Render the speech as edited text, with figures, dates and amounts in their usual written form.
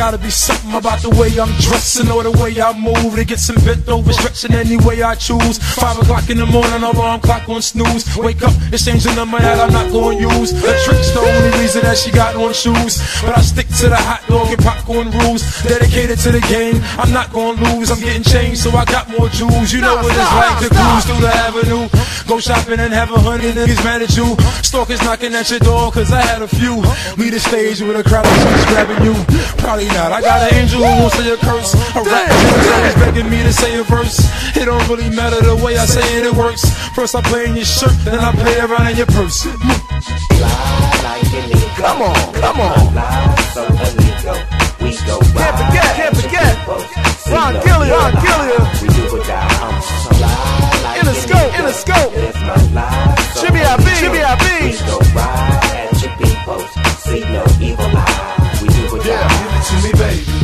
gotta be something about the way I'm dressing or the way I move to get some bent over, stretching any way I choose. 5 o'clock in the morning, alarm clock on snooze. Wake up, it's changing the number that I'm not gonna use. The trick's the only reason that she got on shoes, but I stick to the hot dog and popcorn rules. Dedicated to the game, I'm not gonna lose. I'm getting changed, so I got more jewels. You know what it's like to cruise through the avenue, go shopping and have 100 niggas mad at you. Stalkers knocking at your door, cause I had a few. Lead the stage with a crowd of chicks grabbing you. Probably not, I got an angel who won't say a curse. A rap is begging me to say a verse. It don't really matter the way I say it, it works. First I play in your shirt, then I play around in your purse. Come on, come on. Can't forget. Ron Gilliam. In a scope. Shibby I.B. See no evil eye. We do it. Yeah, give it to me, baby.